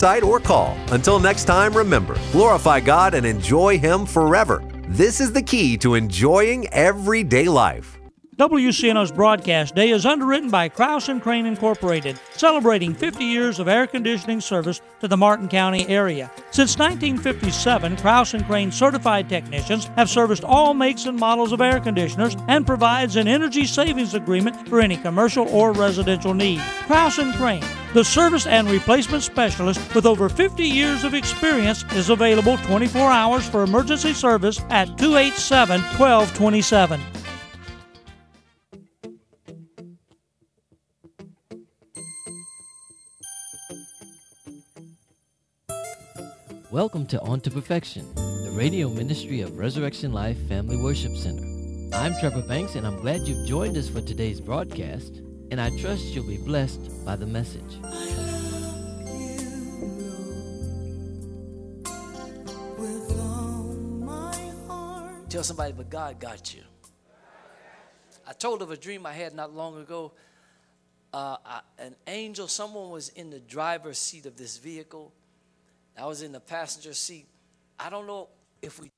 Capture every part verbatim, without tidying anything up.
or call. Until next time, remember, glorify God and enjoy Him forever. This is the key to enjoying everyday life. W C N O's Broadcast Day is underwritten by Krause and Crane Incorporated, celebrating fifty years of air conditioning service to the Martin County area. Since nineteen fifty-seven, Krause and Crane certified technicians have serviced all makes and models of air conditioners and provides an energy savings agreement for any commercial or residential need. Krause and Crane, the service and replacement specialist with over fifty years of experience, is available twenty-four hours for emergency service at two eight seven, one two two seven. Welcome to On to Perfection, the radio ministry of Resurrection Life Family Worship Center. I'm Trevor Banks, and I'm glad you've joined us for today's broadcast, and I trust you'll be blessed by the message. Tell somebody, but God got you. I told of a dream I had not long ago. Uh, I, an angel, someone was in the driver's seat of this vehicle. I was in the passenger seat. I don't know if we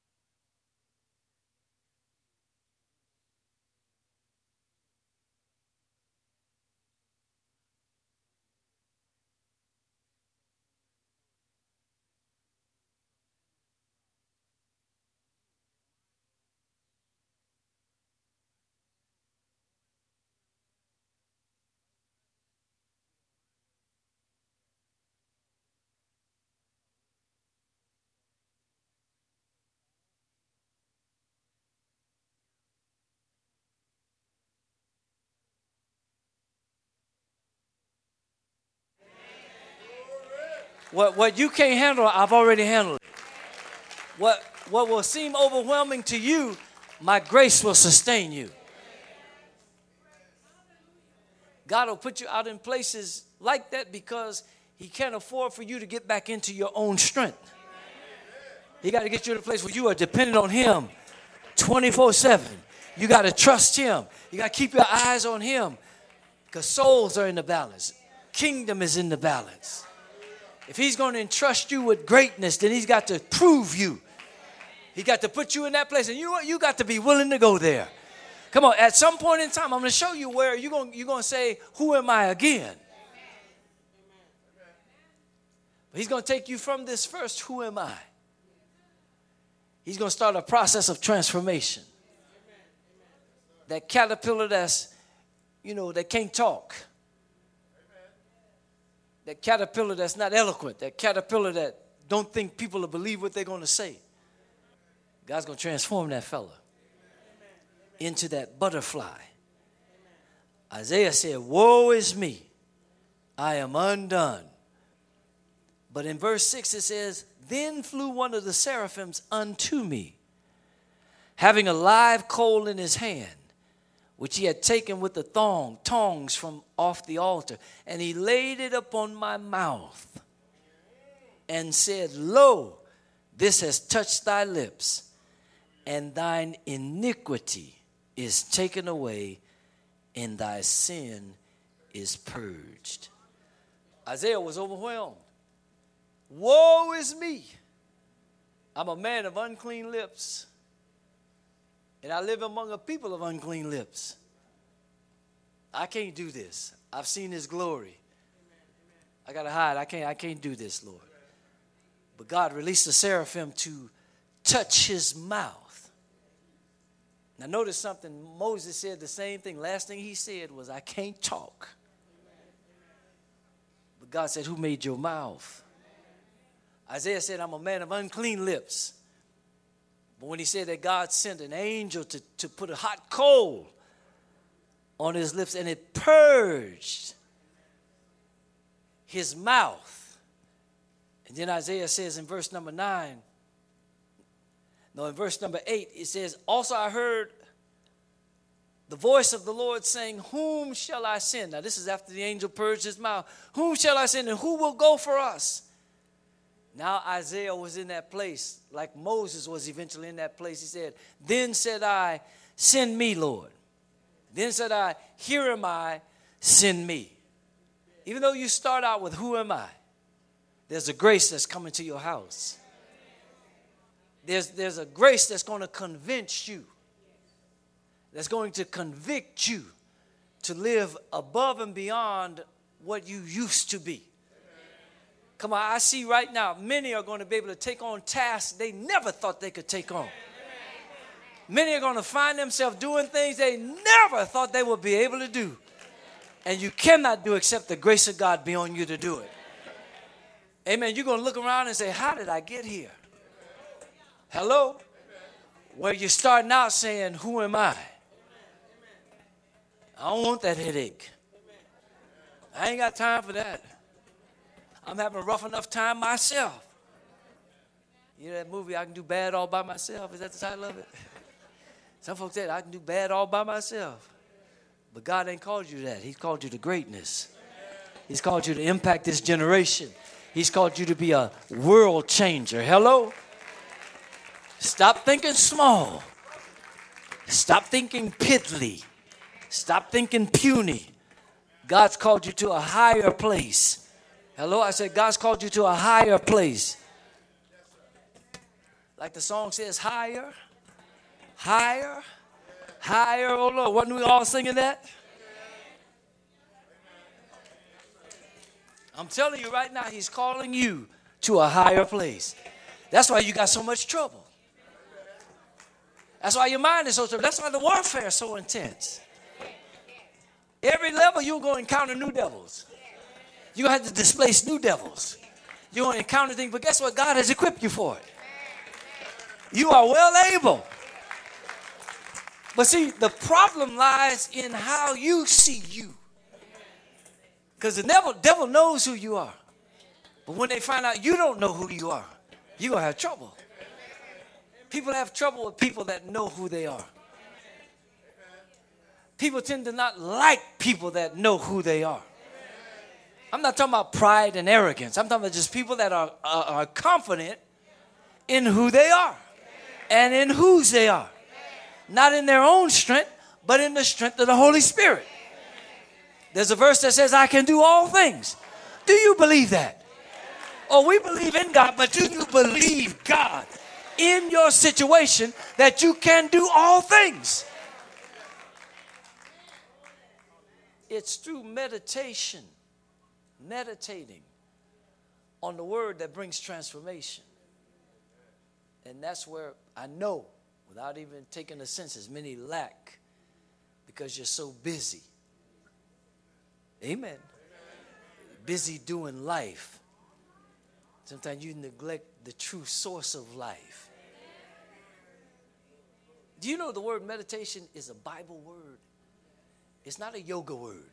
What what you can't handle, I've already handled it. What what will seem overwhelming to you, my grace will sustain you. God will put you out in places like that because He can't afford for you to get back into your own strength. He got to get you to a place where you are dependent on Him twenty-four seven. You got to trust Him. You got to keep your eyes on Him because souls are in the balance. Kingdom is in the balance. If He's going to entrust you with greatness, then He's got to prove you. He got to put you in that place. And you know what? You got to be willing to go there. Come on, at some point in time, I'm going to show you where you're going, you're going to say, who am I again? But He's going to take you from this first, who am I? He's going to start a process of transformation. That caterpillar that's, you know, that can't talk. That caterpillar that's not eloquent. That caterpillar that don't think people will believe what they're going to say. God's going to transform that fella into that butterfly. Isaiah said, woe is me, I am undone. But in verse six it says, then flew one of the seraphims unto me, having a live coal in his hand, which he had taken with the thong, tongs from off the altar. And he laid it upon my mouth and said, lo, this has touched thy lips, and thine iniquity is taken away, and thy sin is purged. Isaiah was overwhelmed. Woe is me. I'm a man of unclean lips, and I live among a people of unclean lips. I can't do this. I've seen His glory. I got to hide. I can't, I can't do this, Lord. But God released the seraphim to touch his mouth. Now notice something. Moses said the same thing. Last thing he said was, I can't talk. But God said, who made your mouth? Isaiah said, I'm a man of unclean lips. But when he said that God sent an angel to, to put a hot coal on his lips and it purged his mouth. And then Isaiah says in verse number nine, no, in verse number eight, it says, also I heard the voice of the Lord saying, whom shall I send? Now this is after the angel purged his mouth. Whom shall I send and who will go for us? Now Isaiah was in that place, like Moses was eventually in that place. He said, then said I, send me, Lord. Then said I, here am I, send me. Even though you start out with who am I? There's a grace that's coming to your house. There's, there's a grace that's going to convince you, that's going to convict you to live above and beyond what you used to be. Come on, I see right now, many are going to be able to take on tasks they never thought they could take on. Many are going to find themselves doing things they never thought they would be able to do. And you cannot do except the grace of God be on you to do it. Amen. You're going to look around and say, how did I get here? Hello? Where you're starting out saying, who am I? I don't want that headache. I ain't got time for that. I'm having a rough enough time myself. You know that movie, I Can Do Bad All By Myself? Is that the title of it? Some folks said, I can do bad all by myself. But God ain't called you to that. He's called you to greatness. He's called you to impact this generation. He's called you to be a world changer. Hello? Stop thinking small. Stop thinking piddly. Stop thinking puny. God's called you to a higher place. Hello? I said God's called you to a higher place. Like the song says, higher. Higher, higher, oh Lord. Wasn't we all singing that? I'm telling you right now, he's calling you to a higher place. That's why you got so much trouble. That's why your mind is so troubled. That's why the warfare is so intense. Every level you're going to encounter new devils. You're going to have to displace new devils. You're going to encounter things, but guess what? God has equipped you for it. You are well able. But see, the problem lies in how you see you. Because the devil, devil knows who you are. But when they find out you don't know who you are, you're going to have trouble. People have trouble with people that know who they are. People tend to not like people that know who they are. I'm not talking about pride and arrogance. I'm talking about just people that are, are, are confident in who they are and in whose they are. Not in their own strength, but in the strength of the Holy Spirit. There's a verse that says, I can do all things. Do you believe that? Oh, we believe in God, but do you believe God in your situation that you can do all things? It's through meditation, meditating on the word that brings transformation. And that's where I know, without even taking the census, many lack because you're so busy. Amen. Amen. Busy doing life. Sometimes you neglect the true source of life. Do you know the word meditation is a Bible word? It's not a yoga word.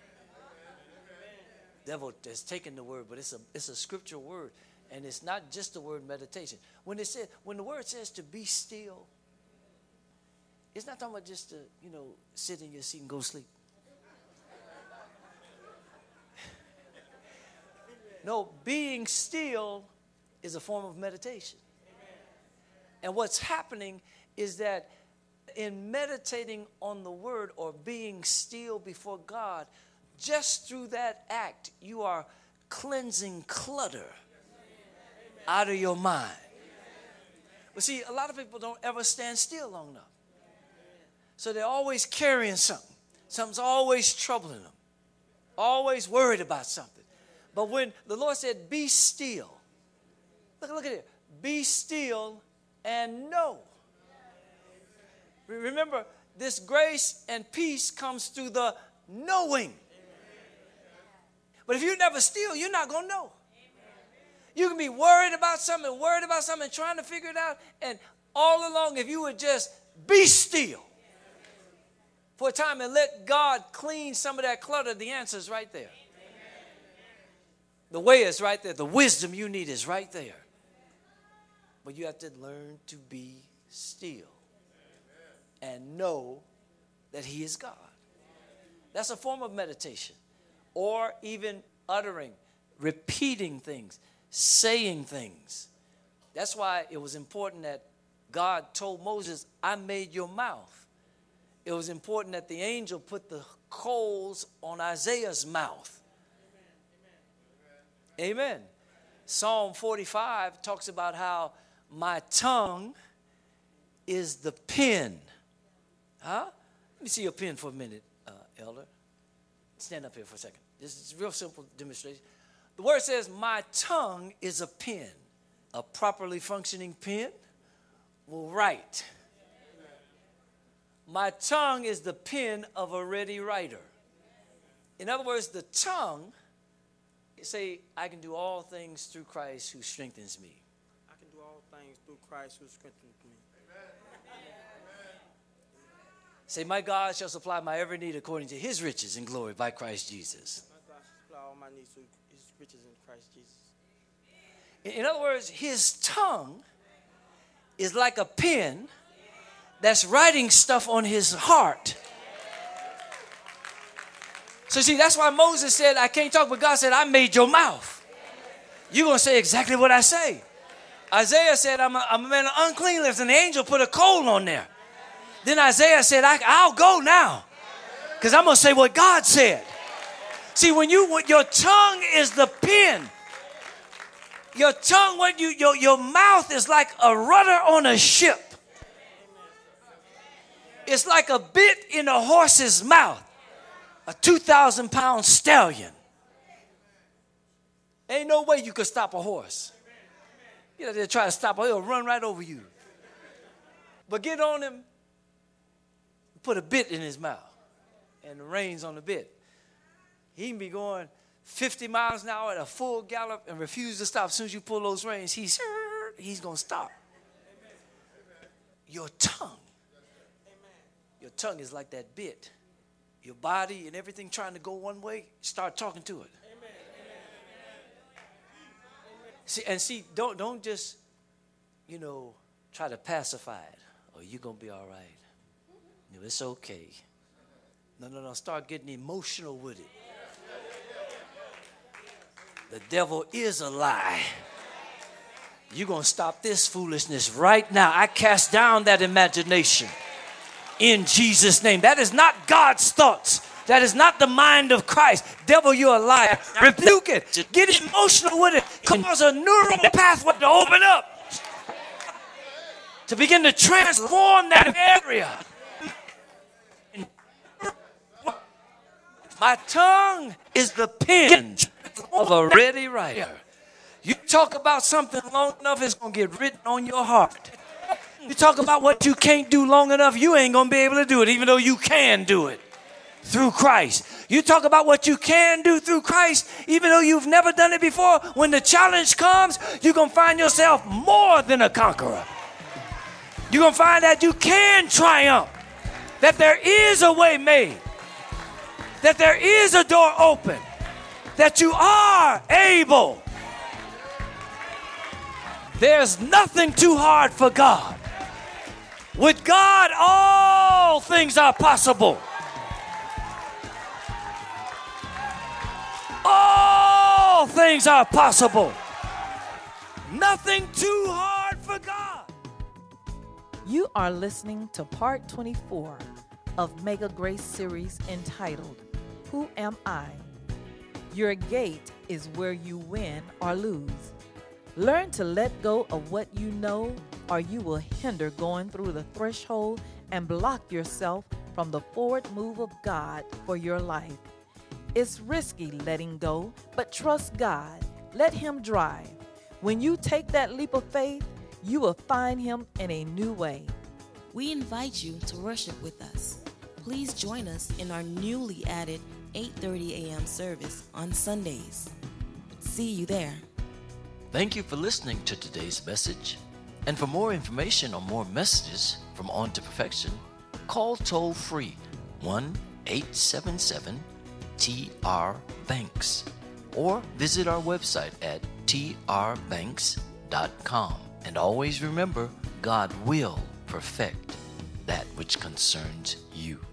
The devil has taken the word, but it's a it's a scriptural word, and it's not just the word meditation. When it says, when the word says to be still, it's not talking about just to, you know, sit in your seat and go sleep. No, being still is a form of meditation. And what's happening is that in meditating on the word or being still before God, just through that act, you are cleansing clutter out of your mind. But see, a lot of people don't ever stand still long enough. So they're always carrying something. Something's always troubling them. Always worried about something. But when the Lord said, be still. Look, look at it. Be still and know. Remember, this grace and peace comes through the knowing. But if you're never still, you're not going to know. You can be worried about something, worried about something, trying to figure it out. And all along, if you would just be still for a time and let God clean some of that clutter, the answer is right there. The way is right there. The wisdom you need is right there. But you have to learn to be still and know that He is God. That's a form of meditation. Or even uttering, repeating things, saying things. That's why it was important that God told Moses, I made your mouth. It was important that the angel put the coals on Isaiah's mouth. Amen. Psalm forty-five talks about how my tongue is the pen. Huh? Let me see your pen for a minute, uh, Elder. Stand up here for a second. This is a real simple demonstration. The word says, my tongue is a pen. A properly functioning pen will write. My tongue is the pen of a ready writer. In other words, the tongue, say, I can do all things through Christ who strengthens me. I can do all things through Christ who strengthens me. Say, my God shall supply my every need according to his riches and glory by Christ Jesus. My God shall supply all my needs through his riches in Christ Jesus. In, in other words, his tongue is like a pen that's writing stuff on his heart. So see, that's why Moses said, I can't talk, but God said, I made your mouth. You're going to say exactly what I say. Isaiah said, I'm a, I'm a man of unclean lips, and the angel put a coal on there. Then Isaiah said, I, I'll go now, because I'm going to say what God said. See, when you, when your tongue is the pen, your tongue, when you, your, your mouth is like a rudder on a ship. It's like a bit in a horse's mouth, a two thousand pound stallion. Ain't no way you could stop a horse. You know, they'll try to stop him, he'll run right over you. But get on him, put a bit in his mouth and the reins on the bit. He can be going fifty miles an hour at a full gallop and refuse to stop. As soon as you pull those reins, he's, he's going to stop. Your tongue. Your tongue is like that bit. Your body and everything trying to go one way, start talking to it. See, and see, don't, don't just, you know, try to pacify it. Oh, you're going to be all right. No, it's okay. No, no, no. Start getting emotional with it. The devil is a lie. You're going to stop this foolishness right now. I cast down that imagination in Jesus' name. That is not God's thoughts. That is not the mind of Christ. Devil, you're a liar. Rebuke it. Get emotional with it. Cause a neural pathway to open up. To begin to transform that area. My tongue is the pen of a ready writer. You talk about something long enough, it's going to get written on your heart. You talk about what you can't do long enough, you ain't going to be able to do it, even though you can do it through Christ. You talk about what you can do through Christ, even though you've never done it before. When the challenge comes, you're going to find yourself more than a conqueror. You're going to find that you can triumph, that there is a way made, that there is a door open, that you are able. There's nothing too hard for God. With God, all things are possible. All things are possible. Nothing too hard for God. You are listening to part twenty-four of Mega Grace series entitled, Who Am I? Your gate is where you win or lose. Learn to let go of what you know, or you will hinder going through the threshold and block yourself from the forward move of God for your life. It's risky letting go, but trust God. Let Him drive. When you take that leap of faith, you will find Him in a new way. We invite you to worship with us. Please join us in our newly added eight thirty a.m. service on Sundays. See you there. Thank you for listening to today's message. And for more information or more messages from On to Perfection, call toll free one eight seven seven T R Banks or visit our website at T R banks dot com. And always remember, God will perfect that which concerns you.